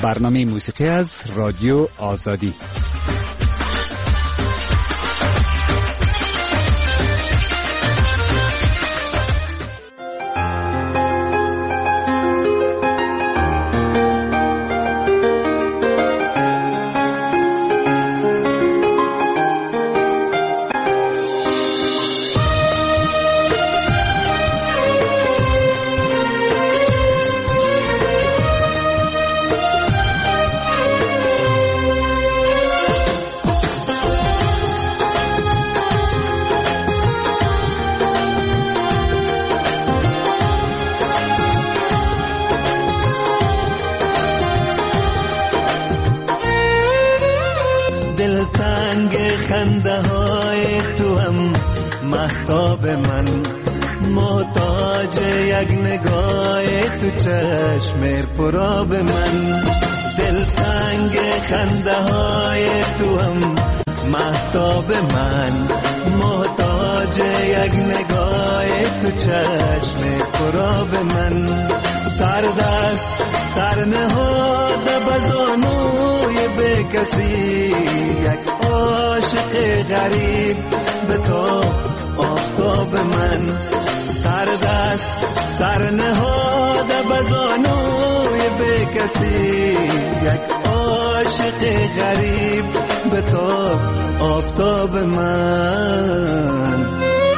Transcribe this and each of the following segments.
برنامه موسیقی از رادیو آزادی. خنده های تو هم مهتاب من، محتاج یک نگاه تو چشم پرآب من. دلتنگ خنده های تو هم مهتاب من، محتاج یک نگاه تو چشم پرآب من. سردست سر نهاده بزانوی به کسی، یک عاشق غریب به تو آفتاب من. سردست سر نهاده بزانوی به کسی، یک عاشق غریب به تو آفتاب من.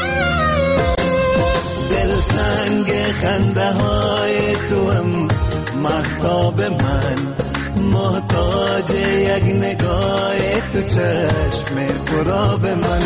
دلتنگ خنده های تو هم مهتاب من، محتاج یک نگاه تو چشم پرآب من.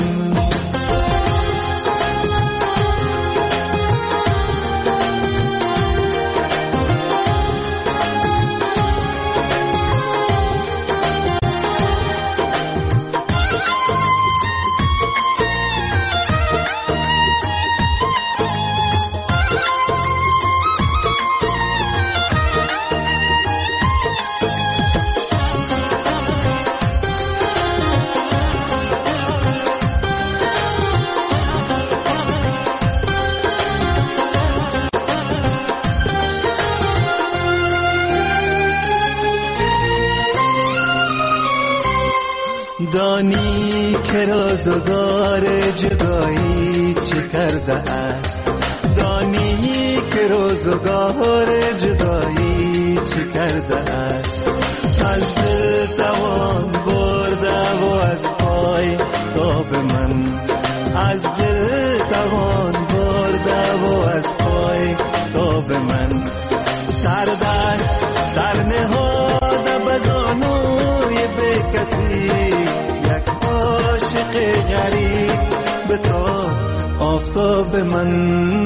دانی که روزگار جدایی چه کرده است، دانی که روزگار جدایی چه کرده است. از دل توان برده و از پای تاب من، از دل توان برده و از پای تاب من. سردست سر نهاده بزانوی به کسی، عاشق غریب به تو آفتاب من.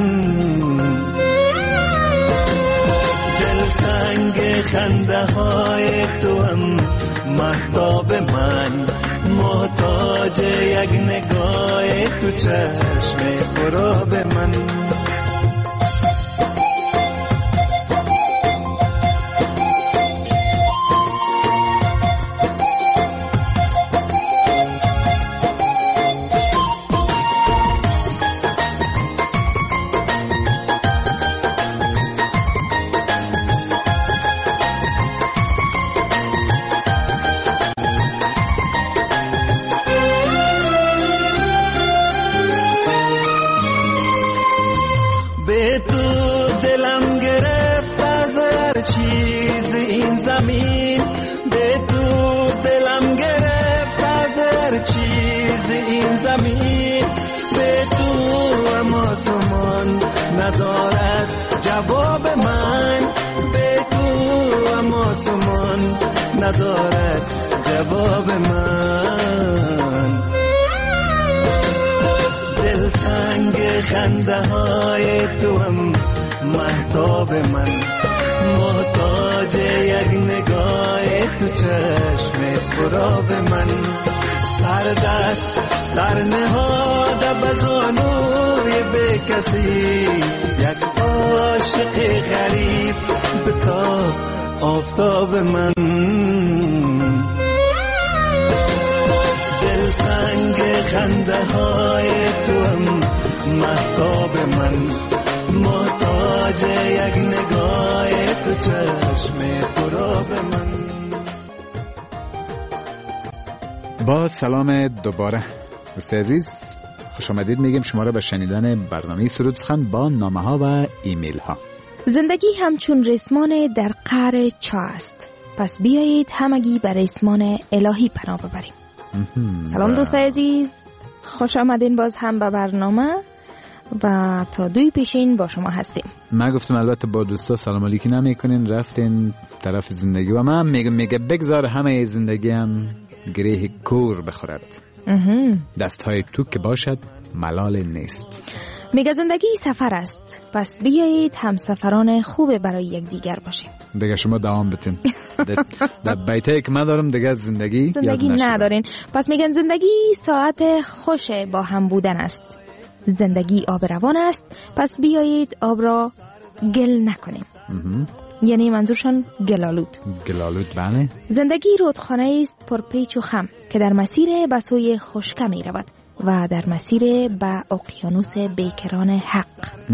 دلتنگ خنده های تو هم مهتاب من، محتاج یک نگاه تو چشم پرآب من. ندارد جواب من، بگو اما سمان ندارد جواب من. دلتنگ خنده های تو هم مهتاب من، محتاج یک نگاه تو چشم پرآب من. سردست سر نهاده بزانوی به کسی، یک عاشق غریب به تو آفتاب من. دلتنگ خنده های تو هم مهتاب من، محتاج یک نگاه تو چشم تو را به من. با سلام دوباره دوست عزیز، خوش آمدید میگیم شما را به شنیدن برنامه سرود سخن با نامه ها و ایمیل ها. زندگی همچون ریسمان در قعر چاه است، پس بیایید همگی به ریسمان الهی پناه ببریم. سلام دوست عزیز، خوش آمدین باز هم به برنامه و تا دوی پیشین با شما هستیم. من گفتم البته با دوستا سلام علیکی نمیکنین، رفتین طرف زندگی و من میگه بگذار همه زندگی هم گره کور بخورد، دستهای تو که باشد ملال نیست. میگه زندگی سفر است، پس بیایید هم سفران خوب برای یک دیگر باشیم. دیگه شما دوام بتین. در بیته که من دارم دیگه زندگی ندارین. پس میگن زندگی ساعت خوش با هم بودن است. زندگی آب روان است، پس بیایید آب را گل نکنیم. یعنی منظورشان گلالود. بله. زندگی رودخانه است پر پیچ و خم که در مسیر به سوی خشکی می رود و در مسیر به اقیانوس بیکران حق.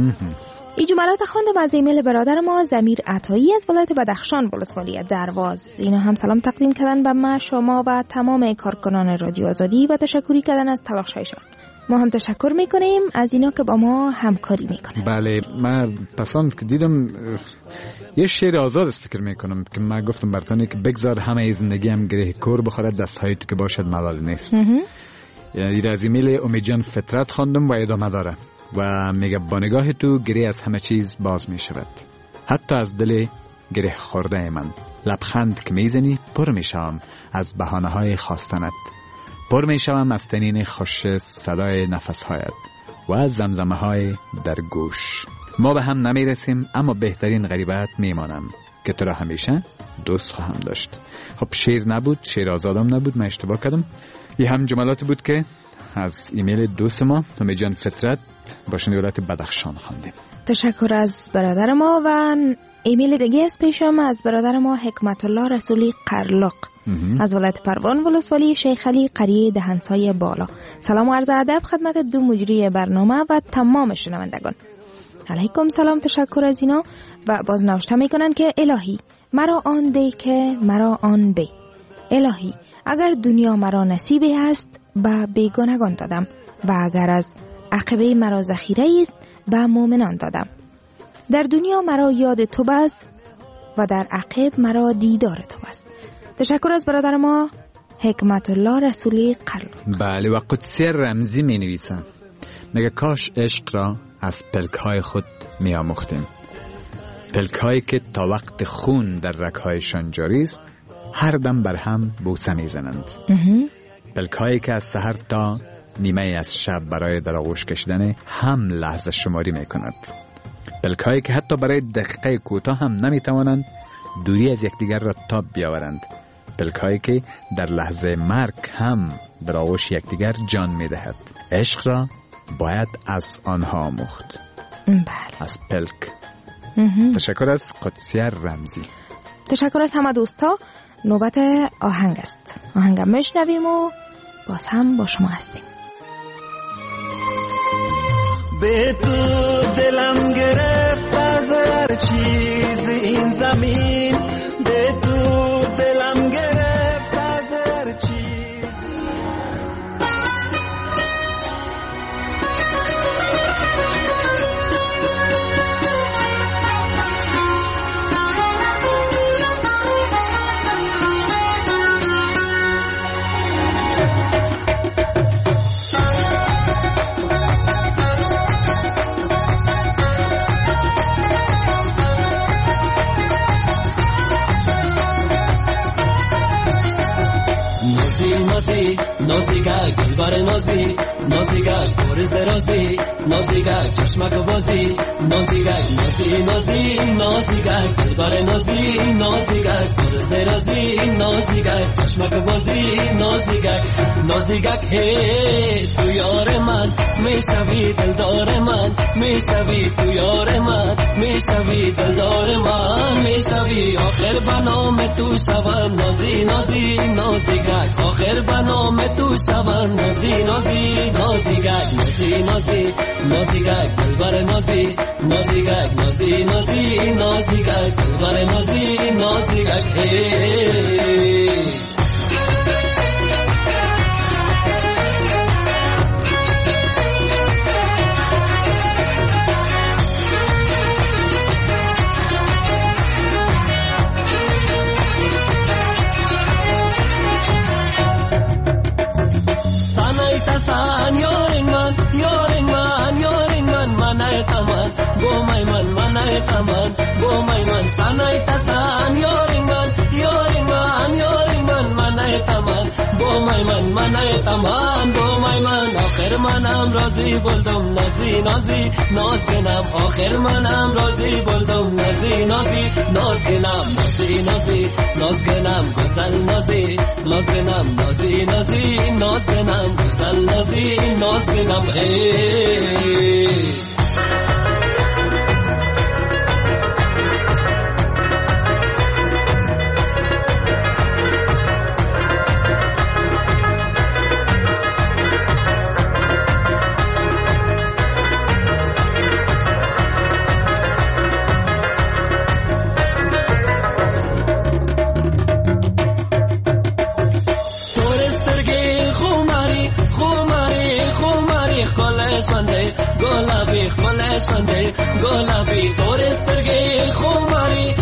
این جملات خواندم از ایمیل برادر ما ضمیر عطایی از ولایت بدخشان ولسوالی درواز. اینا هم سلام تقدیم کردن به ما، شما و تمام کارکنان رادیو آزادی و تشکری کردن از تلاش‌هایشان. ما هم تشکر میکنیم از اینا که با ما همکاری میکنن. بله، من پسند که دیدم یه شعر آزاد است فکر میکنم که من گفتم براتون که بگذار همه زندگی هم گره کور بخورد، دستهای تو که باشد ملال نیست. یعنی از ایمیل امیدجان فطرت خواندم و ادامه داره و میگه با نگاه تو گره از همه چیز باز میشود، حتی از دل گره خورده من. لبخند که میزنی پر میشم از بهانه های خواستنت، پر میشم از تنین خوش صدای نفسهایت و از زمزمه های در گوش. ما به هم نمیرسیم اما بهترین غریبت میمانم که تو را همیشه دوست خواهم داشت. خب شعر نبود، شعر آزادم نبود، من اشتباه کردم. یه هم جملات بود که از ایمیل دوست ما امیدجان فطرت با ولایت بدخشان خواندیم. تشکر از برادر ما. و ایمیل دیگه از پیشم از برادر ما حکمت الله رسولی قرلق از ولایت پروان ولسوالی شیخ علی قریه دهنسای بالا. سلام و عرض ادب خدمت دو مجری برنامه و تمام شنوندگان. علیکم سلام، تشکر از اینا. و باز نوشته میکنن که الهی مرا آن ده که مرا آن به. الهی اگر دنیا مرا نصیبی است به بیگانگان دادم و اگر از عقبه مرا ذخیره است به مؤمنان دادم. در دنیا مرا یاد تو بس و در عقب مرا دیدار تو بس. تشکر از برادر ما حکمت الله رسولی قرلق. بله، و قدسی رمزی می نویسم، میگه کاش عشق را از پلک‌های خود می آموختیم، پلک‌هایی که تا وقت خون در رگ‌هایشان جاری است هر دم بر هم بوسه می زنند، پلک‌هایی که از سحر تا نیمه از شب برای در آغوش کشیدن هم لحظه شماری می کند، پلک‌هایی که حتی برای دقیقه کوتاه هم نمی توانند دوری از یکدیگر را تاب بیاورند، پلک‌هایی که در لحظه مرگ هم در آغوش یکدیگر جان می دهد. عشق را باید از آنها آموخت. بله. از پلک. تشکر از قدسی رمزی. تشکر از همه دوستا. نوبت آهنگ است. آهنگم میشنویم و باز هم با شما هستیم. به تو دلم گرفت از هر چیز این زمین، به تو دلم گرفت از هر چیز. نازیگک دلبر نازی، نازیگک کورز درازی، نازیگک چشمک بازی، نازیگک نازی نازی، نازیگک دلبر نازی، نازیگک کورز درازی، نازیگک چشمک بازی، نازیگک نازیگک هی تو یار من میشوی دلدار من، میشوی تو یار من، میشوی دلدار من، میشوی آخر بنام تو شوم نازی نازی، نازیگک آخر بنام تو شوم نازی نازی، نازیگک نازی نازی، نازیگک دلبر نازی، نازیگک نازی نازی، نازیگک دلبر نازی نازیگک tasan yoring man manai taman go my man manai taman go my man sanai tasan yoring man manai taman go my man manai taman go my man آخر منم راضی بولدم نازی نازی ناز کنم آخر منم راضی بولدم نازی نازی ناز کنم نازی نازی ناز کنم گسل نازی ناز کنم نازی نازی ناز کنم گسل نازی ناز کنم گلابی دورسترگی خماری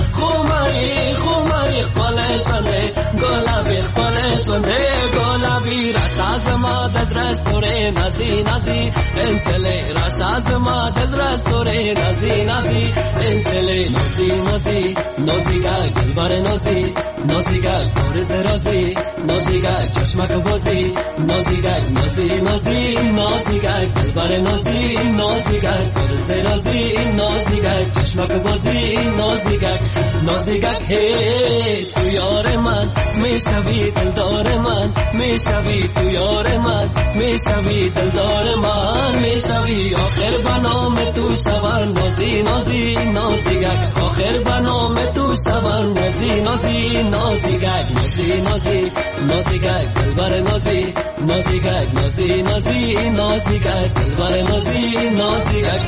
قلشنده گلابی قلشنده گلابی رش از ما دز رستوره نازی نازی انسله رش از ما دز رستوره نازی نازی انسله نازی نازی نازیگا گلبر نازی نازیگا دورست رازی نازیگا چشمک بازی نازیگا نازی نازی نازیگا گلبر نازی نازیگا دورست رازی نازیگا چشمک بازی نازیگا هی تو یار من میشوی دلدار من میشوی تو یار من میشوی دلدار من میشوی آخر بنام تو شوان نازی نازی نازیگک آخر بنام تو شوان نازی نازی نازیگک نازی نازی نازیگک دلبر نازی نازیگک نازی نازی نازیگک دلبر نازی نازیگک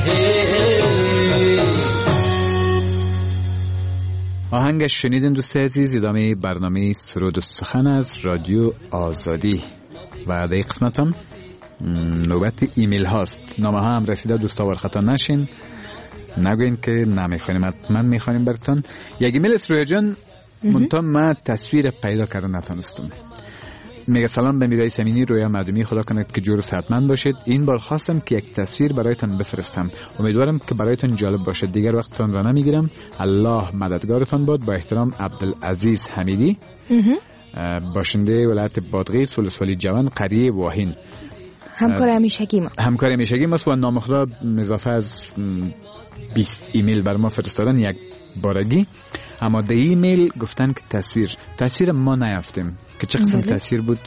آهنگش شنیدین دوست عزیز. ادامه برنامه سرود و سخن از رادیو آزادی و در قسمت هم نوبت ایمیل هاست. نامه ها هم رسیده، دوستا خطا نشین، نگوین که نمیخوانیم، حتما میخوانیم براتون. یک ایمیل است رویا جان، منتها من تصویر پیدا کردن نتونستم. میگه سلام به میرای سمینی، رویا معدومی، خدا کند که جور و صحتمند باشید. این بار خواستم که یک تصویر برایتان بفرستم، امیدوارم که برایتان جالب باشد. دیگر وقتتان را نمیگیرم، الله مددگارتان باد. با احترام عبدالعزیز حمیدی، باشنده ولایت بادغیس، ولسوالی جوان، قریه واهین. همکار همیشگی ما و نام خدا اضافه از 20 ایمیل بر ما فرستادن یک بارگی. اما در ایمیل گفتن که تصویر ما نیافتیم که چه قسم تصویر بود.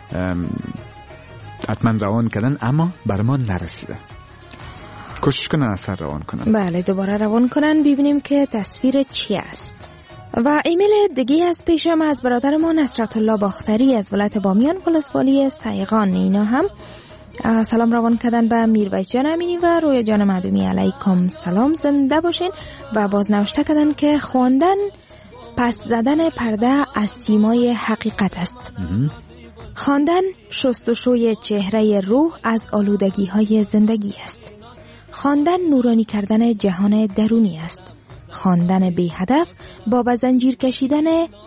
حتما روان کردن اما بر ما نرسیده. کوشش کنن اثر روان کنن. بله، دوباره روان کنن ببینیم که تصویر چی است. و ایمیل دیگه از پیشم از برادر ما نصرت الله باختری از ولایت بامیان، ولسوالی سیغان. اینا هم سلام روان کردن به میرویس جان امینی و رویا جان معدومی. علیکم سلام، زنده باشین. و باز نوشته کردن که خواندن پس زدن پرده از سیمای حقیقت است. خواندن شستشوی چهره روح از آلودگی های زندگی است. خواندن نورانی کردن جهان درونی است. خواندن بی هدف با به زنجیر کشیدن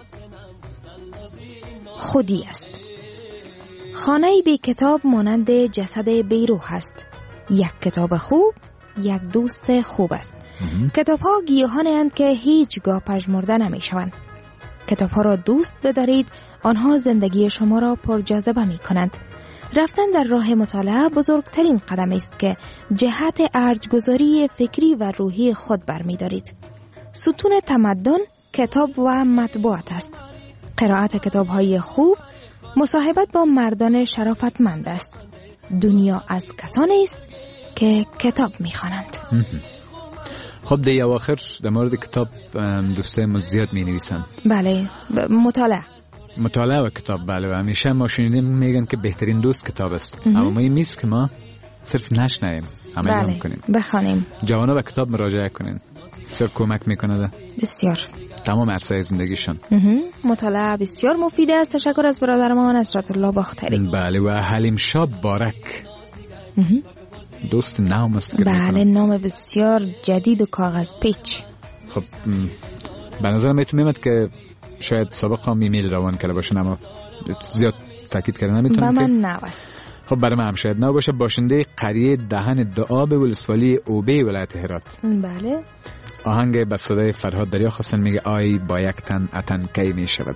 خودی است. خانه بی کتاب مانند جسد بی روح است. یک کتاب خوب یک دوست خوب است. کتاب ها گیاهانی اند که هیچگاه پژمرده نمی شوند. کتاب ها را دوست بدارید، آنها زندگی شما را پرجاذبه می کنند. رفتن در راه مطالعه بزرگترین قدم است که جهت ارجگذاری فکری و روحی خود برمی دارید. ستون تمدن کتاب و مطبوعات است. قرائت کتاب های خوب مصاحبت با مردان شرافتمند است. دنیا از کسانی است که کتاب می‌خوانند. خب دیگه اواخر در مورد کتاب دوستای ما زیاد می‌نویسن. بله، مطالعه و کتاب. بله، و همیشه ما شنیدیم میگن که بهترین دوست کتاب است. اما ما این نیست که ما صرف نشنویم، عمل کنیم. بخوانیم. جوانا به کتاب مراجعه کنین. بسیار کمک میکنه بسیار تمام عرصه‌های زندگیشان. مطالعه بسیار مفید است. تشکر از برادر ما نصرت الله باختری. بله و حلیم شاه بارک دوست نام است. بله نام بسیار جدید و کاغذ پیچ. خب به نظر میاد که شاید سابق هم ایمیل روان کرده باشن اما زیاد تاکید کردن نمیتونم. به من نوست. خب برای من هم شاید نه باشه. باشنده قریه دهن دعا به ولسوالی اوبه ولایت هرات. بله. آهنگ به صدای فرهاد دریا خواستن میگه آی با یک تن اتن کی می شود.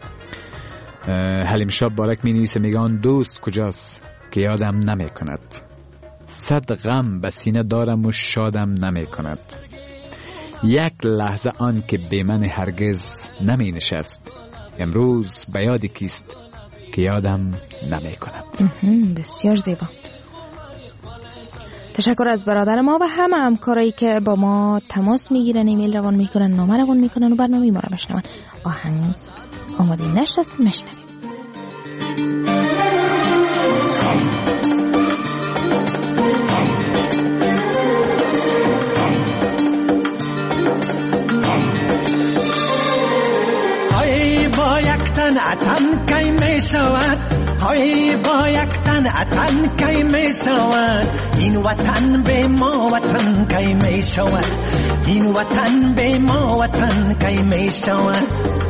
حلیم شاه بارک می نویسه میگه آن دوست کجاست که یادم نمی کند، صد غم به سینه دارم و شادم نمی کند، یک لحظه آن که به من هرگز نمی نشست، امروز به یاد کیست که یادم نمی کند. بسیار زیبا. تشکر از برادر ما و همه همکارایی که با ما تماس میگیرن، ایمیل روان میکنن، نامه روان میکنن و برنامه ما رو بشنون. آهنگ آماده نشست مشنویم. های با یک تن اتن کی می شود، های با یک تن اتن کی می شود، این وطن به ما وطن کی می شود، این وطن به ما وطن کی می شود.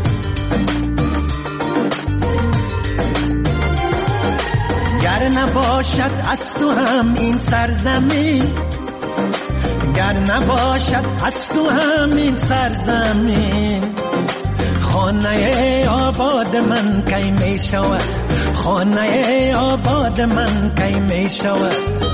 گر نباشد از تو هم این سرزمین، گر نباشد از تو هم این سرزمین، خانه آباد من کی می شود، خانه آباد من کی می شود.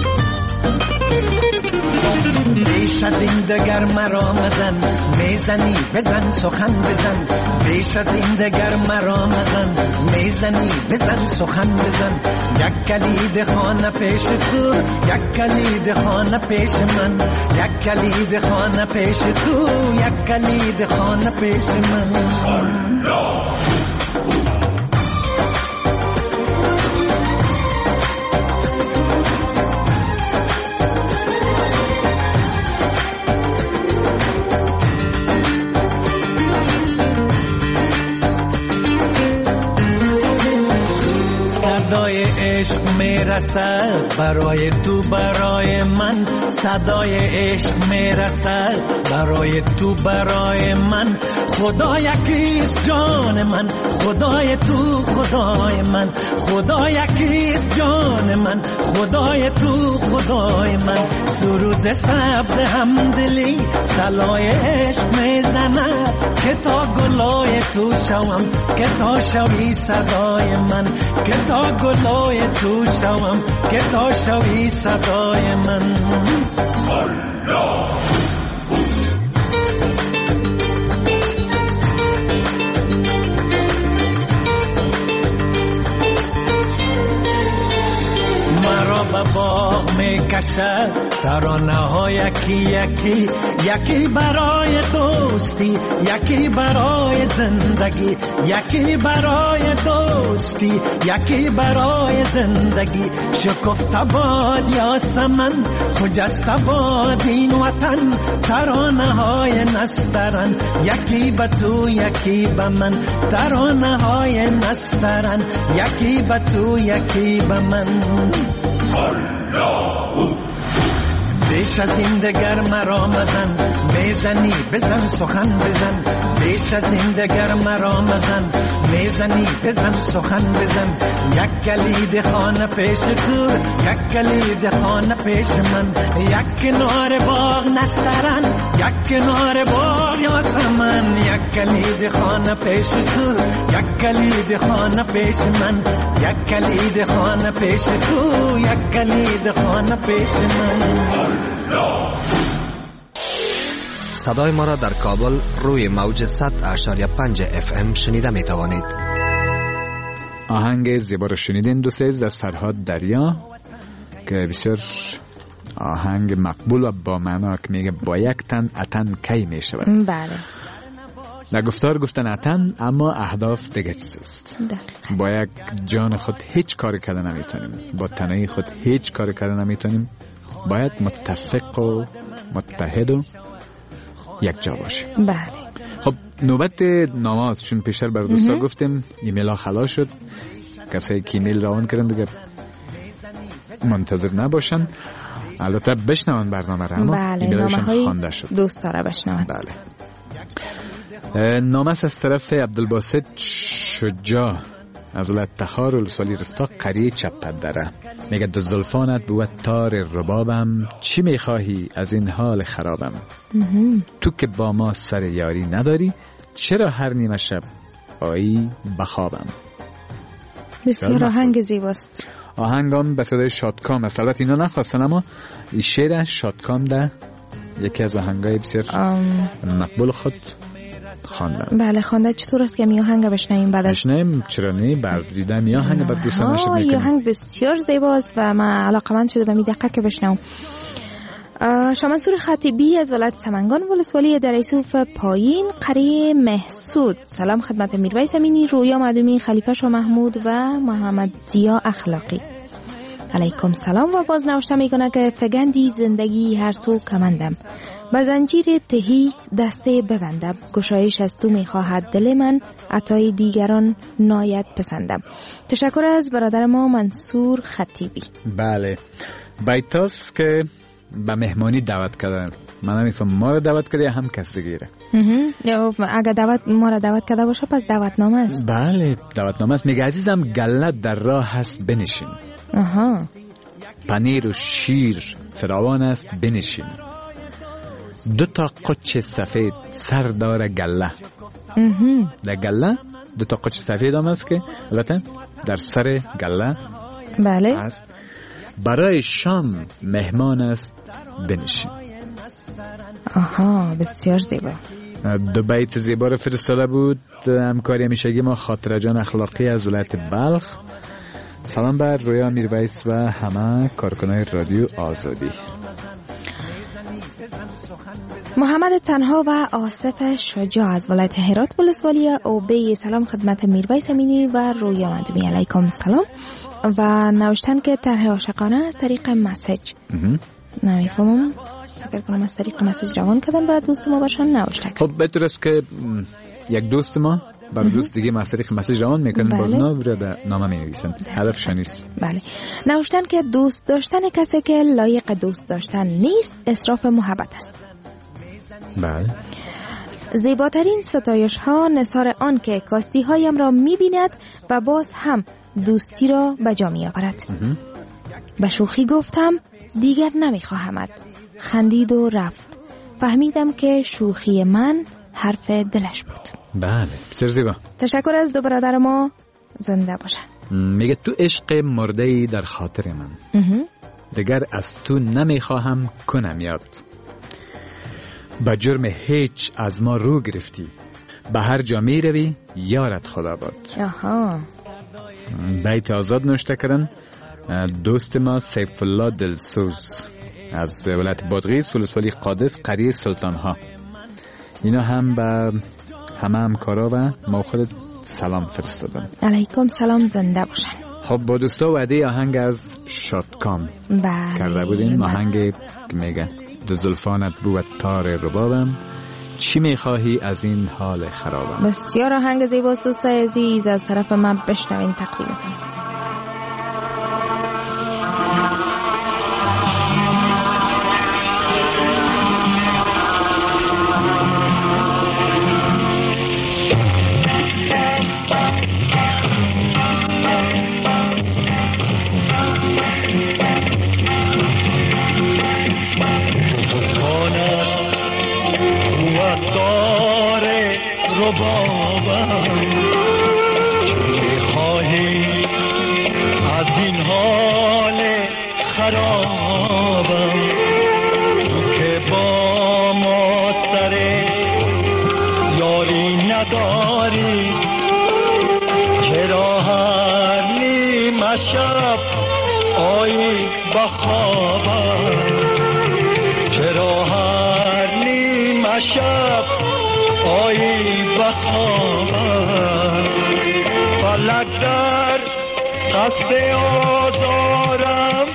بیش از این دگر مرا مزن، میزنی بزن سخن بزن، بیش از این دگر مرا مزن، میزنی بزن سخن بزن. یک کلید خانه پیش تو، یک کلید خانه پیش من، یک کلید خانه پیش تو، یک کلید خانه پیش من. صدای عشق میرسد برای تو برای من، صدای عشق میرسد برای تو برای من. خدا یکیست جان من، خدای تو خدای من، خدا یکیست جان من، خدای تو خدای من. سرود سبز همدلی صلای عشق میزند که تا گلای تو شوم، که تا شوی صدای من، که تا گلای تو شوم، که تا شوی صدای من. مرا به باغ میکشد ترانه ها یکی یکی، یکی برای دوستی، یکی برای زندگی، یکی برای دوستی، یکی برای زندگی. شکفته باد یاسمن، خجسته باد این وطن، ترانه های نسترن، یکی به تو یکی به من، ترانه های نسترن، یکی به تو یکی به من. بیش از این دگر مرا مزن، میزنی بزن سخن بزن، بیش از این دگر مرا مزن، میزنی بزن سخن بزن. یک کلید خانه پیش تو، یک کلید خانه پیش من، یک کنار باغ نسترن، یک کنار باغ یاسمن. یک کلید خانه پیش تو، یک کلید خانه پیش من، یک کلید خانه پیش تو، یک کلید خانه پیش من. صدای ما را در کابل روی موج 100.5 FM شنیده می توانید. آهنگ زیبا رو شنیدین دوست از فرهاد دریا که بسیار آهنگ مقبول و با معنا که میگه با یک تن اتن کی می شود. بله. در گفتار گفتن اتن اما اهداف دیگه چیز است. با یک جان خود هیچ کاری کردن نمیتونیم، با تنهایی خود هیچ کاری کردن نمیتونیم. باید متفق و متحد و یک جا باشه. بله. خب نوبت نامه، چون پیشتر بر دوستا گفتیم ایمیل ها خلاص شد، کسایی که ایمیل روان کردن دیگه منتظر نباشن، البته بشنون برنامه را، اما بله، ایمیلشون خوانده شد. دوستا را بشنون. بله. نامه از طرف عبدالباسط شجاع از ولایت تخار ولسوالی رستاق قریه چپدره. میگه دو زلفانت بود تار ربابم، چی میخواهی از این حال خرابم؟ تو که با ما سر یاری نداری، چرا هر نیمه شب آیی بخوابم؟ بسیار آهنگ زیباست. آهنگام به صدای شادکام است. البته اینا نخواستن، اما این شعر شادکام ده یکی از آهنگای بسیار مقبول خود خواندن. بله خوانده. چطور است که می آهنگ بشنویم بعد از بشنویم؟ چرا نه؟ بردیده می آهنگ بعد دوستان نشد میکنیم. این آهنگ بسیار زیباست و من علاقمند شده به می دقیقه که بشنوم. شاه منصور خطیبی از ولایت سمنگان ولسوالی در یوسف پایین قریه محسود. سلام خدمت میرویس امینی، رویا معدومی، خلیفه شاه محمود و محمد زیا اخلاقی. علیکم سلام. و باز نوشته میکنه که فگندی زندگی هر سو کمندم، با زنجیر تهی دسته ببندم، گشایش از تو میخواهد دل من، عطای دیگران ناید پسندم. تشکر از برادر ما منصور خطیبی. بله، بیتاست که به مهمانی دعوت کردن. من نمیفهم ما را دعوت کرده یا هم کس دیگه؟ اگر ما را دعوت کرده باشه پس دعوتنامه است. بله دعوتنامه است. میگه عزیزم گله در راه هست بنشین، پنیر و شیر فراوان است بنشین، دو تا قچ سفید سر داره گله. در گله دو تا قچ سفید هم است که البته در سر گله بله است. برای شام مهمان است بنشین. بسیار زیبا. دو بیت زیبا رو فرستاده بود همکاری همیشگی ما خاطره جان اخلاقی از ولایت بلخ. سلام بر رویا میرویس و همه کارکنای رادیو آزادی. محمد تنها و آصف شجاع از ولایت هرات ولسوالی اوبی. سلام خدمت میرویس امینی و رویا معدومی. علیکم سلام. و نوشتن که طرح عاشقانه از طریق مسیج. نمیفهمم، فکر کنم از طریق مسیج روان کردن بعد دوست ما باشن نوشتن. خب بهتر است که یک دوست ما برای دوست دیگه از طریق مسیج روان میکنن. بله. باز اونا برای نامه می نویسن. هدفش نیست. بله. نوشتن که دوست داشتن کسی که لایق دوست داشتن نیست اسراف محبت است. بله. زیباترین ستایش ها نثار آن که کاستی هایم را می بیند و باز هم دوستی را به جا می آورد. به شوخی گفتم دیگر نمی خواهمت. خندید و رفت. فهمیدم که شوخی من حرف دلش بود. بله بسیار زیبا. تشکر از دو برادر ما، زنده باشن. میگه تو عشق مرده‌ای در خاطر من، دیگر از تو نمی خواهم کنم یاد. با جرم هیچ از ما رو گرفتی، به هر جا می روی یارت خدا باد. بیت آزاد نوشته کردن دوست ما سیف الله دلسوز از ولایت بادغیس ولسوالی قادس قریه سلطان ها. اینا هم به همه همکارا و ما خود سلام فرستادن. علیکم سلام، زنده باشن. خب با دوستا وعده آهنگ از شادکام کرده بودیم. آهنگ که میگه دو زلفانت بود تار ربابم، چی میخواهی از این حال خرابم. بسیار آهنگ زیباست دوستای عزیز، از طرف من بشنوین تقدیمتون.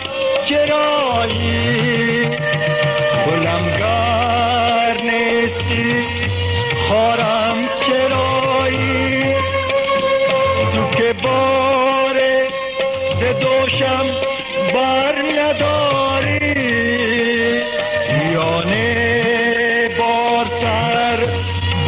گلم گر نیستی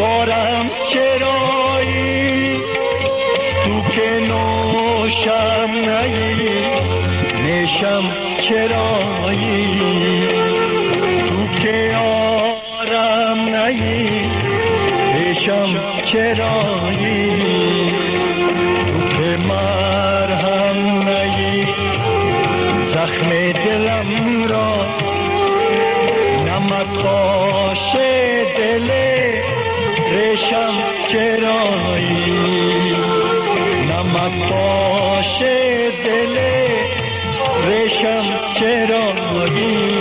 بارم چرایی تو که نوشم نهی نشم چرایی تو که آرم نهی نشم چرایی تو که مرهم نهی زخم دلم را نمک باشه دل ریشم چرایی نمک باشه دل ریشم چرایی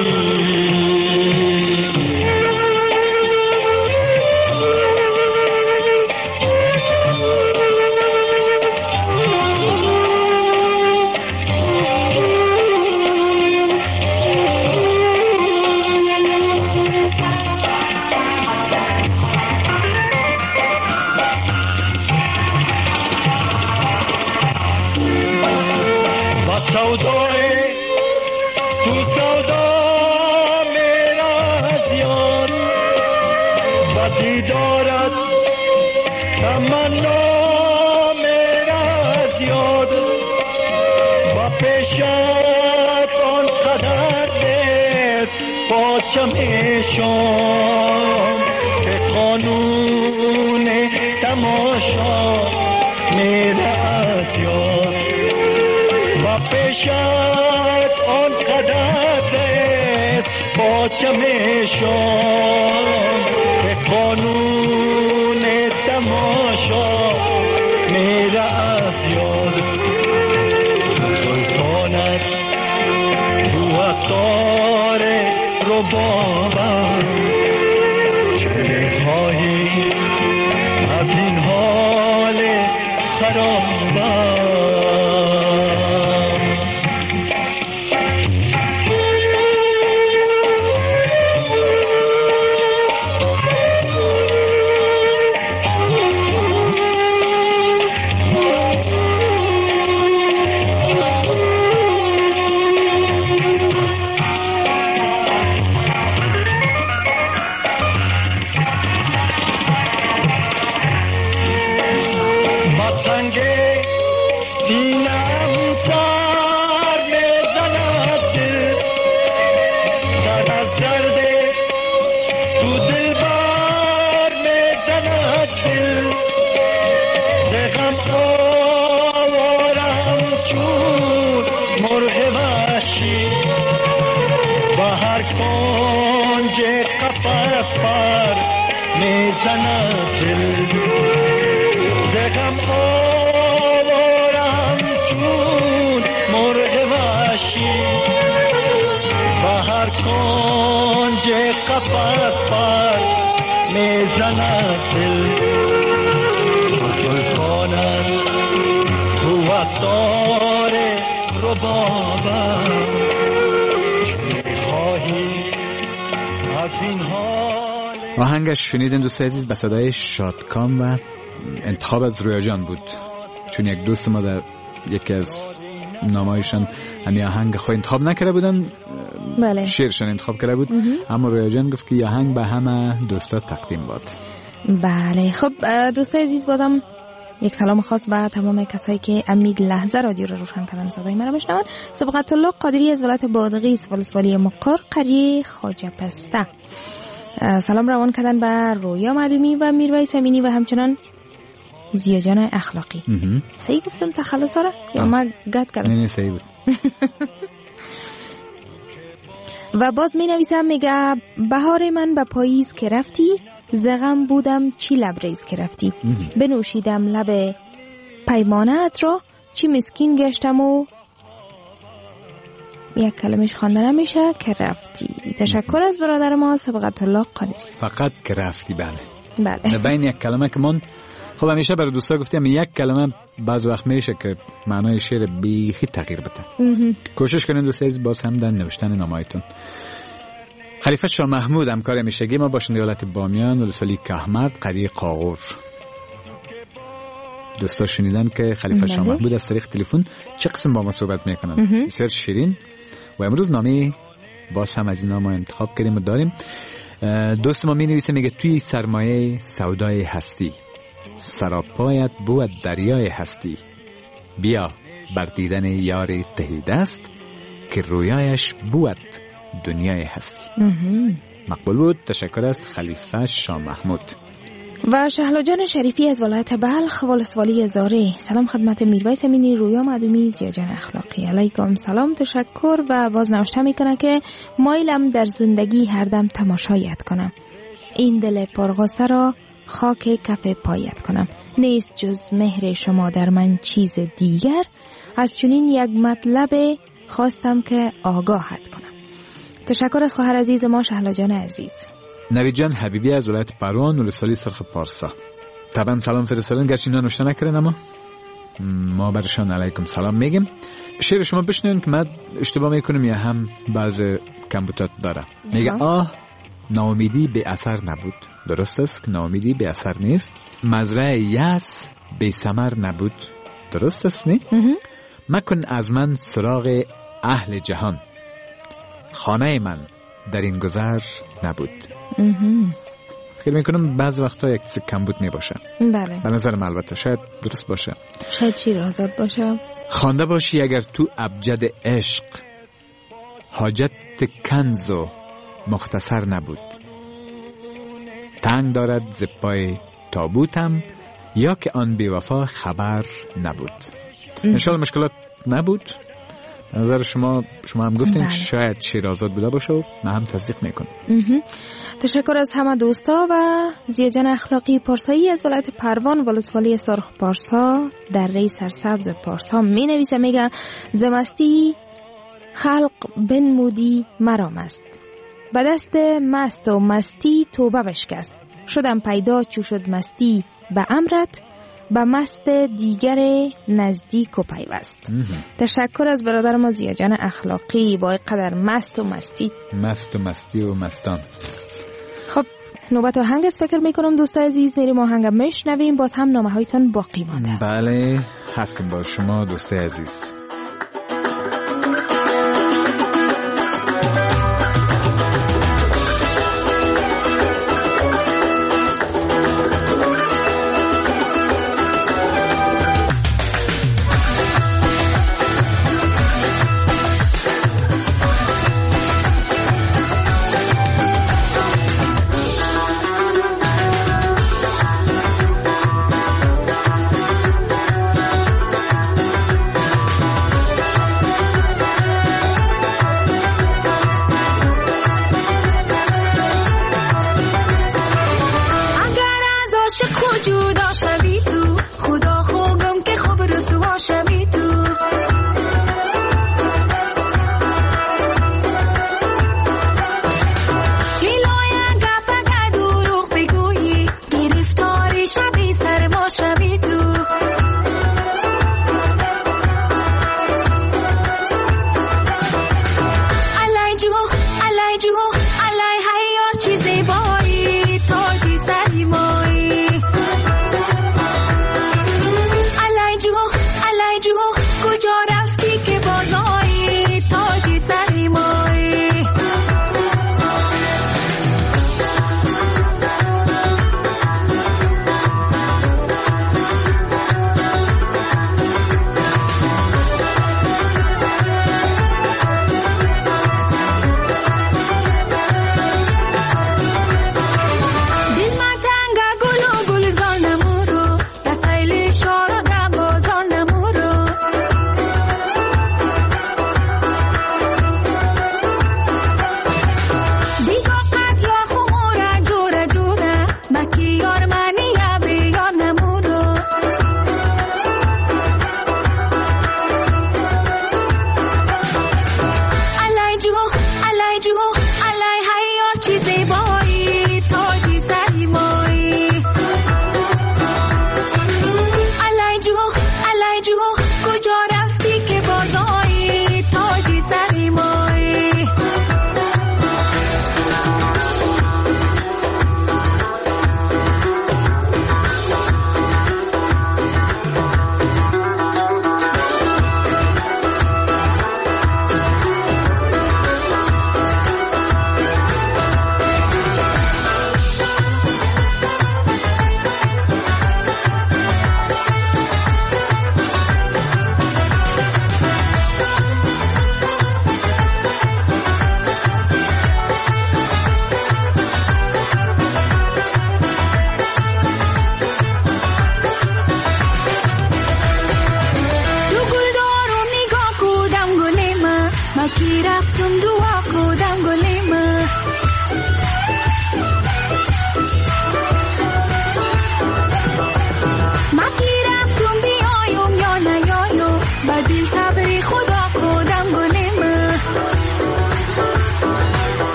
چمیشم که قانون تماشا میره از یاد و پیشت آن قدرت با چمیشم که قانون تماشا میره از یاد سلطانت رو افتار رو بابا چه خواهی از این حال خرابم آهنگش شنیدین دوست عزیز به صدای شادکام و انتخاب از رویا جان بود، چون یک دوست ما در یکی از نامه‌هایشان همین آهنگ خود انتخاب نکرده بودن. بله. شعرشان انتخاب کرده بود. اما رویا جان گفت که آهنگ به همه دوستا تقدیم باد. بله. خب دوست عزیز بازم یک سلام خاص به تمام کسایی که امید لحظه رادیو رو روشن کردن صدای ما رو بشنون. سبقت الله قادری از ولایت بادغیس ولسوالی مقر قریه خواجه پسته سلام روان کردن به رویا معدومی و میرویس امینی و همچنان زیاجان اخلاقی. صحیح گفتم تخلص را یا ما گد کردم؟ نه صحیح بود. و باز می نویسم میگه بهار من به پاییز که رفتی زغم بودم چی لبریز که رفتی بنوشیدم لب پیمانت را چی مسکین گشتم و یک کلمش خوانده نمیشه که رفتی. تشکر از برادر ما سبقت الله قادری. فقط که رفتی. بله بله. بین یک کلمه که من خب همیشه برای دوستا گفتیم یک کلمه بعض وقت میشه که معنای شعر بیخی تغییر بده. کوشش کنید دوست عزیز باز هم در نوشتن نامه‌هایتون. خلیفه شاه محمود همکار همیشگی ما باشند ایالت بامیان ولسوالی کهمرد قریه قاغور. دوستا شنیدن که خلیفه شاه محمود از طریق تلفن چه قسم با ما صحبت میکنن. بسیار شیرین. و امروز نامه باز هم از اینا ما انتخاب کردیم و داریم. دوست ما می نویسه، میگه توی سرمایه سودای هستی، سراپایت بود دریای هستی، بیا بر دیدن یار ته دست که رویایش بود دنیای هستی. مقبول بود. تشکر است. خلیفه شاه محمود. و شهلا جان شریفی از ولایت بلخ ولسوالی زاره. سلام خدمت میرویس امینی، رویا معدومی، زیا جان اخلاقی. علیکم سلام، تشکر. و باز نوشته میکنه که مایلم در زندگی هر دم تماشایت کنم، این دل پرغصه را خاک کف پایت کنم، نیست جز مهر شما در من چیز دیگر، از چنین یک مطلب خواستم که آگاهت کنم. تشکر از خواهر عزیز ما شهلا جان عزیز. نوید جان حبیبی از ولایت پروان ولسوالی سرخ پارسا. طبعا سلام فرستادن، گرچه اینا نوشته نکردن اما ما برشان علیکم سلام میگیم. شعر شما بشنوین که من اشتباه میکنم یا هم بعض کمبوتات داره. میگه آه ناامیدی به اثر نبود. درست است که ناامیدی به اثر نیست. مزرعه یأس به ثمر نبود. درست است نه؟ مکن از من سراغ اهل جهان، خانه من در این گذر نبود. فکر میکنم بعض وقتا یک چیز کمبود میباشه. بله. به نظرم البته شاید درست باشه. شاید شیرازاد باشه. خوانده باشی اگر تو ابجد عشق، حاجت کنز و مختصر نبود. تنگ دارد ز پای تابوتم، یا که آن بیوفا خبر نبود. انشالله مشکلات نبود. نظر شما هم گفتین شاید شیرازاد بوده باشه و من هم تصدیق میکنم. تشکر از همه دوستا. و زیا جان اخلاقی پارسایی از ولایت پروان ولسوالی سرخ پارسا در ری سرسبز پارسا می نویسه، میگه زمستی خلق بنمودی مرام است، به دست مست و مستی توبه بشکست، شدم پیدا چو شد مستی به امرت، به مست دیگر نزدیک و پیوست. تشکر از برادر ما زیا جان اخلاقی با قدر مست و مستی و مستان. خب نوبت آهنگ است فکر میکنم دوستای عزیز، میریم آهنگ میشنویم، باز هم نامه هایتان باقی مانده. بله هستیم با شما دوستای عزیز.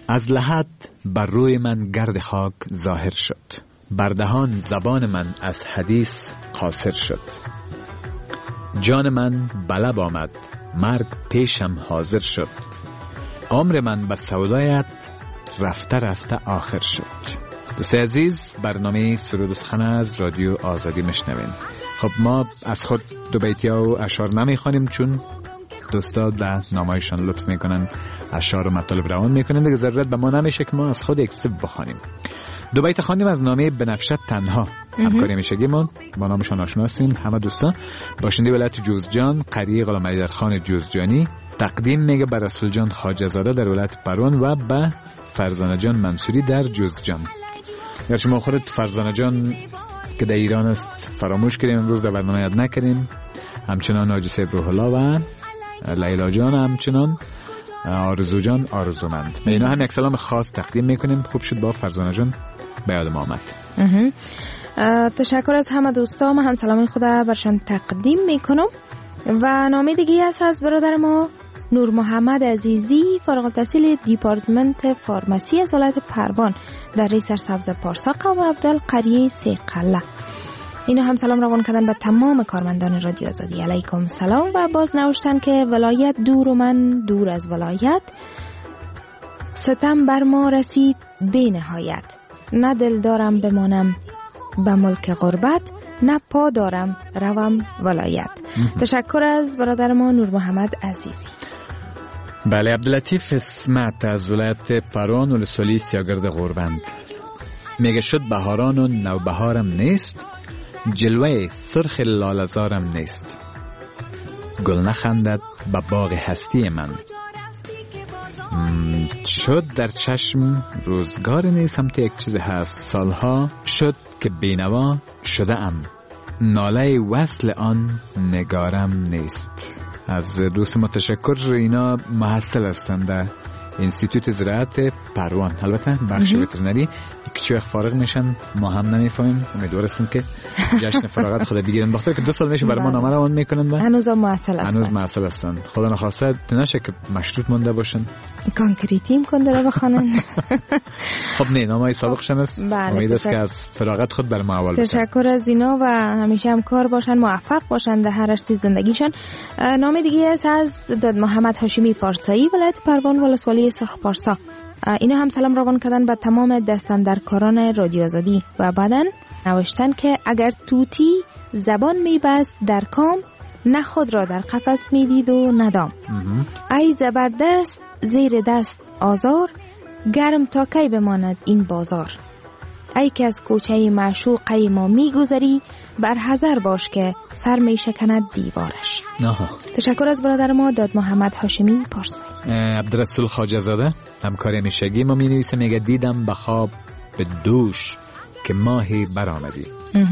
از لحد بر روی من گرد خاک ظاهر شد، بر دهان زبان من از حدیث قاصر شد. جان من بلب آمد، مرگ پیشم حاضر شد، عمر من به سودایت رفته رفته آخر شد. دوست عزیز، برنامه سرود و سخن از رادیو آزادی مشنوین. خب ما از خود دو بیتیا و اشعار نمیخوانیم چون دوستا در نامایشان لطف میکنن اشعار و مطالب روان میکنن، دیگه ضرورت به ما نمیشه که ما از خود یک سب بخوانیم. دو بیت خواندیم از نامه بنفشه تنها، همکاری میشگی ما با نامشان آشنا هستیم. همه دوستا باشنده ولایت جوزجان قریه غلام حیدرخان جوزجانی تقدیم میگه بر رسول جان خواجه زاده در ولایت پروان و به فرزانه جان منصوری در جوزجان. اگر شما خودت فرزانه جان که در ایران است فراموش کردیم، امروز در برنامه یاد نکردیم، همچنان حاجی صاحب روح الله و لیلا جان، همچنان آرزو جان آرزومند، اینا هم یک سلام خاص تقدیم میکنیم. خوب شد با فرزانه جان به یاد ما آمد. تشکر از همه دوستا، ما هم سلام خود برشان تقدیم میکنم. و نامه دیگه است از برادر ما نور محمد عزیزی، فارغ التحصیل دیپارتمنت فارماسی از ولایت پروان در ری سرسبز پارسا قوم عبدال قریه سیقله. اینو هم سلام روان کردن به تمام کارمندان رادیو آزادی. علیکم سلام. و باز نوشتن که ولایت دور و من دور از ولایت، ستم بر ما رسید بی نهایت، نه دل دارم بمانم به ملک غربت، نه پا دارم روم ولایت. تشکر از برادر ما نور محمد عزیزی. بله، عبداللطیف اسمت از ولایت پروان ولسوالی سیاگرد غوربند میگه شد بهاران و نوبهارم نیست، جلوه سرخ لالزارم نیست، گل نخندد به باغ هستی من، شد در چشم روزگار نیست. هم تا یک چیز هست، سالها شد که بینوا شده ام، ناله وصل آن نگارم نیست. از دوست ما تشکر. اینا محصل هستند در انستیتوت زراعت پروان، البته بخش وترنری. یک وقت فارغ میشن ما هم نمیفهمیم، امیدوار هستیم که جشن فراغت خود بگیرن، بخاطر که 2 سال میشه برای ما نامه روان میکنن و هنوز محصل هستن. خدا نخواسته نشه که مشروط مونده باشن، کانکریتیم کنده بخوانن. خب نه، نامه سابقشن است. امید است که از فراغت خود بر ما اول بشن. تشکر از اینا و همیشه هم کار باشن، موفق باشن در هر رشته زندگیشان. نامه دیگه است از داد محمد هاشمی پارسایی، ولایت پروان ولسوالی سرخ پارسا. اینا هم سلام روان کردن به تمام دستاندرکاران رادیو آزادی و بعدن نوشتن که اگر توتی زبان میبست در کام، نه خود را در قفس میدید و ندام. ای زبردست زیر دست آزار، گرم تا کی بماند این بازار. ای که از کوچه معشوقه ما میگذری، بر حذر باش که سر میشکند دیوارش. تشکر از برادر ما داد محمد هاشمی پارسی. عبدالرسول خواجه زاده همکاری میشگی ما می نویسه، میگه دیدم به خواب به دوش که ماهی برآمدی،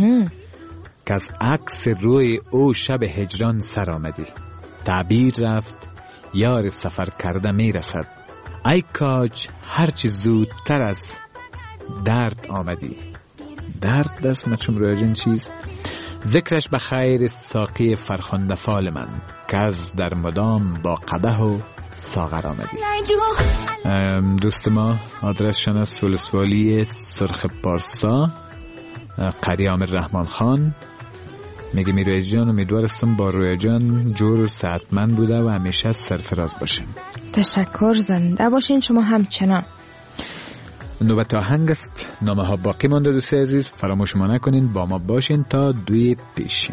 که از عکس روی او شب هجران سر آمدی، تعبیر رفت یار سفر کرده میرسد، ای کاج هرچی زودتر از درد آمدی. درد دست مچم رویجن چیست؟ ذکرش به خیر ساقی فرخنده فال من، که از در مدام با قده و ساغر آمدی. دوست ما آدرسشان از ولسوالی سرخ پارسا قریه عامر رحمان خان. میگه روی جان امیدوارستم با روی جان جور و صحتمند بوده و همیشه سرفراز باشه. تشکر، زنده باشین شما همچنان. نوبت آهنگ است، نامه ها باقی مانده. دوست عزیز فراموش ما نکنین، با ما باشین تا 2 پیشیم.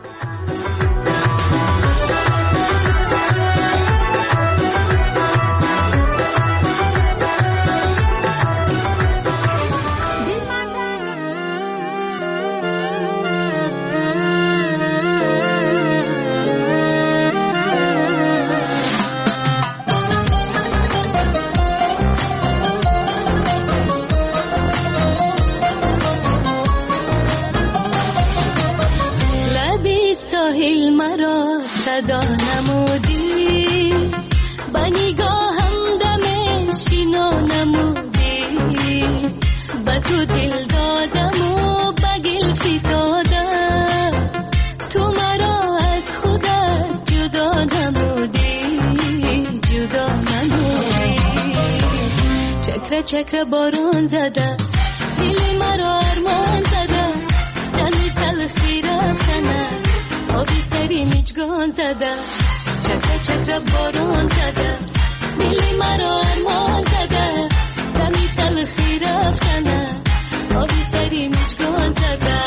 صدا نمودی، با نگاهم دم شینا نمودی، با تو دل دادم و با گل فتادم، تو مرا از خودت جدا نمودی، جدا نمودی. چه چکر چکر بارون زده دل مرا ارمان زده دمی تلخی رفتنه آبی سری میچگان زده چکر چکر بارون زده دل مرا ارمان زده دمی تلخی رفتنه آبی سری میچگان زده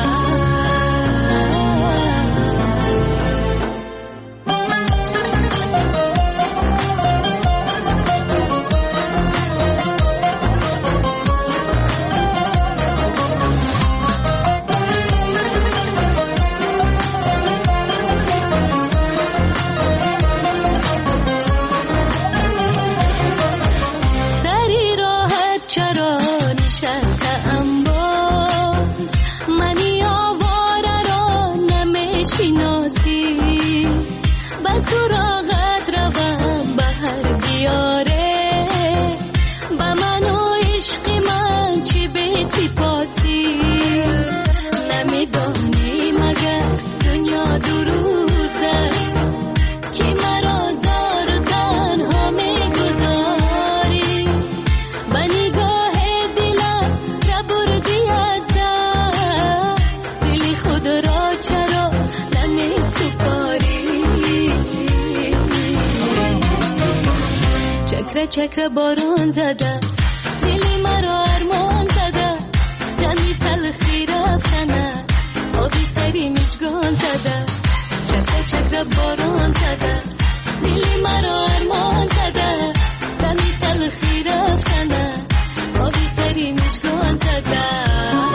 چکر بارون زده دل مرا ارمان زده دمی تلخی رفتنه آبی سری میچگان زده چکر چکر بارون زده دل مرا ارمان زده دمی تلخی رفتنه آبی سری میچگان زده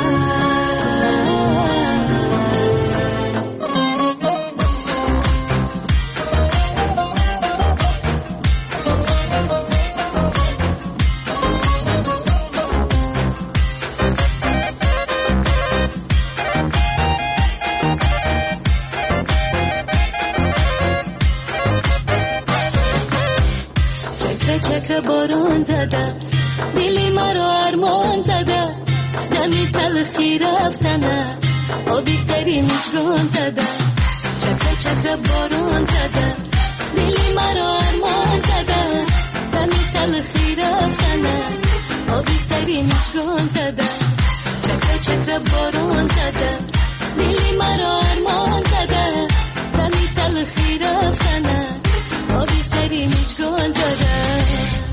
چکر بارون زده دل مرا ارمان زده دمی تلخی رفتنه آبی سری میچگان زده چکر چکر بارون زده دل مرا ارمان زده دمی تلخی رفتنه آبی سری میچگان زده چکر چکر بارون زده دل مرا ارمان زده دمی تلخی رفتنه آبی سری میچگان زده.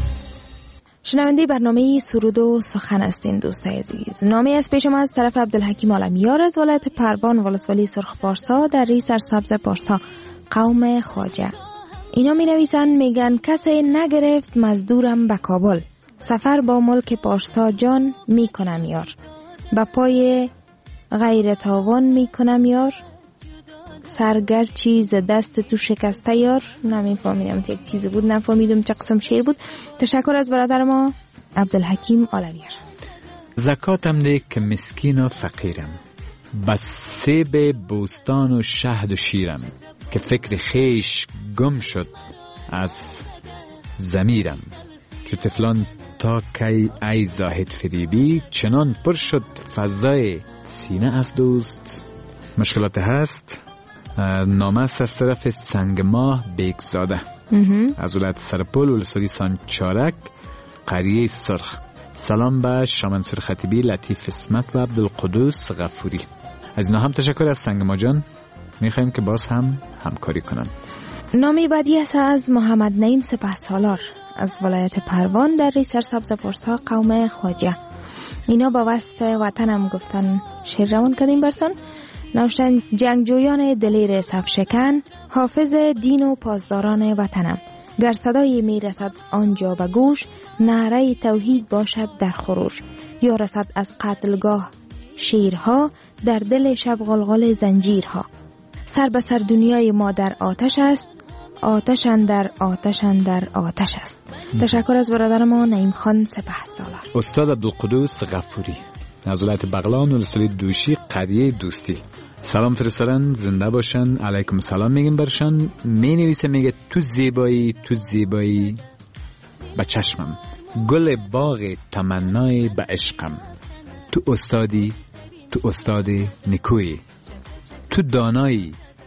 شنونده برنامه سرود و سخن هستین دوستای عزیز. نامی از پیش ما از طرف عبدالحکیم عالمیار از ولایت پروان ولسوالی سرخ پارسا در ری سرسبز پارسا قوم خواجه. اینا می نویسن میگن کسی نگرفت مزدورم به کابل سفر با ملک پارسا جان می کنم یار با پای غیر تاوان می کنم یار سرگر چیز دست تو شکسته یار. نمیفهمیدم یک چیزی بود نفهمیدم چه قسم شعر بود. تشکر از برادر ما عبدالحکیم عالمیار. زکاتم ده که مسکین و فقیرم بس سیب بوستان و شهد و شیرم که فکر خیش گم شد از ضمیرم چو طفلان تا کی ای زاهد فریبی چنان پر شد فضای سینه از دوست. مشکلات هست. نامه است از طرف سنگ ماه بیگزاده از ولایت سرپل ولسوالی سانچارک قریه سرخ. سلام به شامنصور خطیبی، لطیف اسمت و عبدالقدوس غفوری. از اینا هم تشکر از سنگ ما جان. میخوایم که باز هم همکاری کنن. نامی بعدی است از محمد نعیم سپهسالار از ولایت پروان در ری سرسبز پارسا قوم خواجه. اینا با وصف وطنم گفتن شعر روان کردیم براتون. نوشتن جنگجویان دلیر صفشکن حافظ دین و پاسداران وطنم گر صدای می رسد آنجا به گوش نعره توحید باشد در خروش یا رسد از قتلگاه شیرها در دل شب غلغل زنجیرها سر به سر دنیای ما در آتش است آتش اندر آتش اندر آتش است. تشکر از برادر ما نعیم خان سپهسالار. استاد عبدالقدوس غفوری از ولایت بغلان ولسوالی دوشی قریه دوستی. سلام فرستادن، زنده باشن، علیکم سلام میگیم برشان. می نویسه میگه تو زیبایی به چشمم گل باغ تمنای به عشقم تو استاد نکوی تو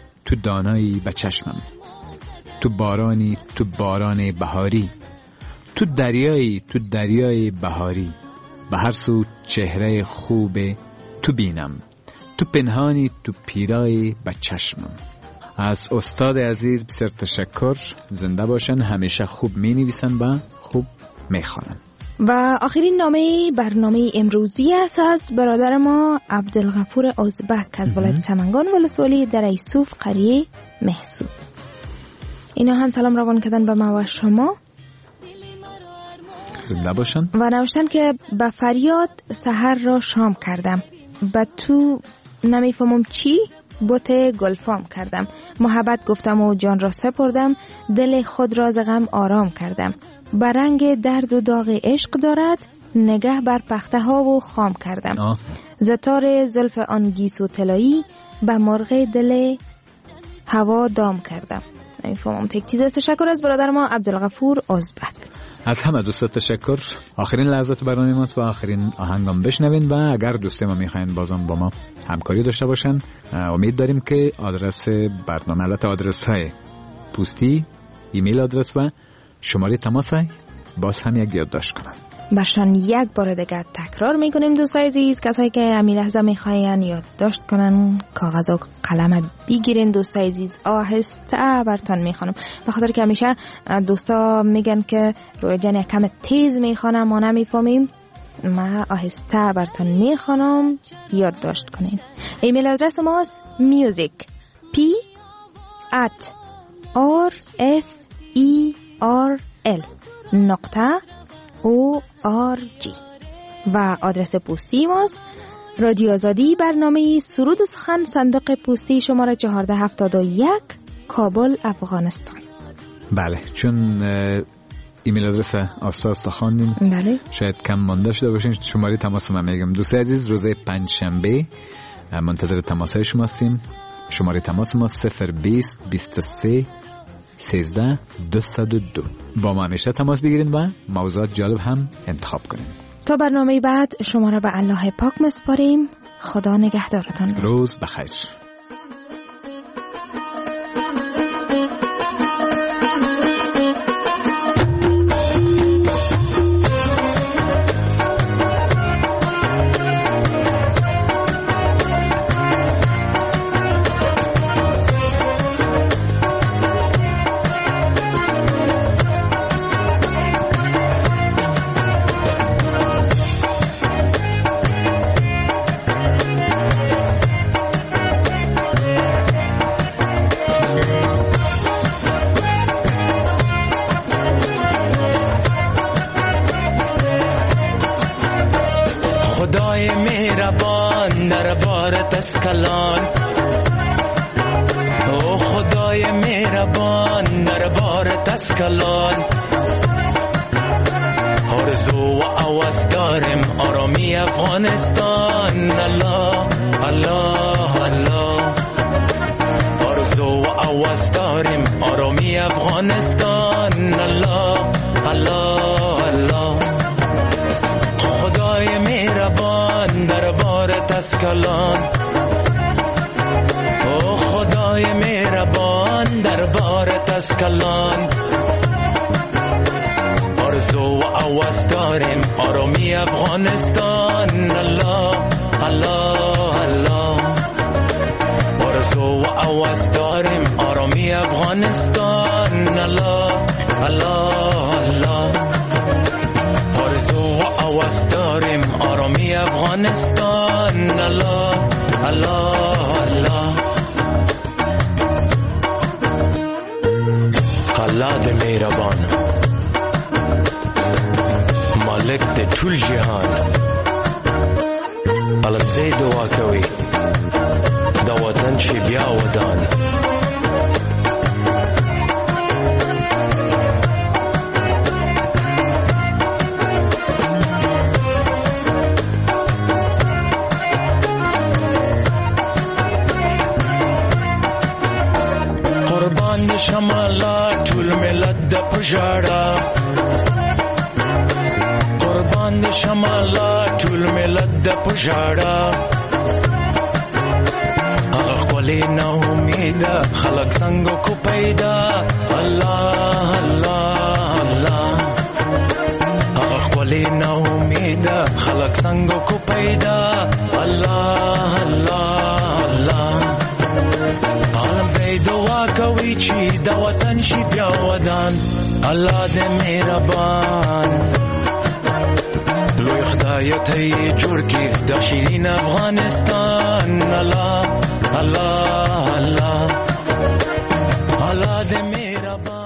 دانایی به چشمم تو باران بهاری تو دریای بهاری به هر سو چهره خوب تو بینم، تو پنهانی تو پیرای به چشمم. از استاد عزیز بسیار تشکر. زنده باشن. همیشه خوب می نویسن و خوب می خوانن. و آخرین نامه برنامه امروزی است از برادر ما عبدالغفور ازبک از ولایت سمنگان ولسوالی در ایسوف قریه محسود. اینا هم سلام روان کردن به ما و شما. زنده باشن. و نوشتن که به فریاد سحر را شام کردم، به تو نمیفهمم چی بوت گلفام کردم، محبت گفتم و جان را سپردم، دل خود را ز غم آرام کردم، به رنگ درد و داغ عشق دارد، نگه بر پخته ها و خام کردم، زتار زلف آن گیسو طلایی، به مرغ دل هوا دام کردم. نمیفهمم تکتیز. تشکر از برادر ما عبدالغفور ازبک. از همه دوستا تشکر. آخرین لحظات برنامه ماست و آخرین آهنگام بشنوین و اگر دوستی ما میخواین بازم با ما همکاری داشته باشن، امید داریم که آدرس برنامه، البته آدرس های پستی، ایمیل آدرس و شماره تماس باز هم یک یادداشت کنن. باشن یک بار دیگر تکرار میکنیم دوستای عزیز، کسایی که امی لحظه میخواین یادداشت کنن کاغذ و قلم بگیرین دوستای عزیز. آهسته براتون میخوانم، به خاطر که همیشه دوستا میگن که روی جان کم تیز میخوانم ما نمیفهمیم. ما آهسته براتون میخوانم، یادداشت کنین. ایمیل آدرس ماست music@rferel.org و آدرس پستی ماست رادیو آزادی، برنامه سرود و سخن، صندوق پستی شماره 1471 کابل افغانستان. بله، چون ایمیل آدرس آستا خواندیم، بله شاید کم مانده شده باشین. شماره تماس من میگم دوست عزیز، روز پنجشنبه منتظر تماس های شما هستیم. شماره تماس ما 020 23 13 202. با ما همیشه تماس بگیرین و موضوعات جالب هم انتخاب کنین. تا برنامه بعد شما را به الله پاک مسپاریم. خدا نگهدارتان. روز بخیر. کلان او خدای مهربان دربارت از کلان، آرزو و آواز داریم آرامی افغانستان. الله الله الله، آرزو و آواز داریم آرامی افغانستان. الله الله الله، خدای مهربان دربارت از کلان، مهربان دربارت از کلان، آرزو و آواز داریم آرامی افغانستان. الله الله الله، آرزو و آواز داریم آرامی افغانستان. الله الله الله، آرزو و آواز داریم آرامی افغانستان. الله الله الله، الله د مهربان مالک د ټول جهان، الزی دعا کوي د وطن شي بیا ودان. قربان شمالات ټول ملت د پژړا، قربان د شمالات ټول ملت د پژړا، هغه خولي نه امید خلق څنګه کو پیدا. الله الله الله، سنگو کو پیدا الله الله الله عالم زی دعا کوي چې د وطن شي بیا ودان الله دې مهربان لوی خدای ته جوړ کې د شیرین افغانستان الله الله الله الله دې مهربان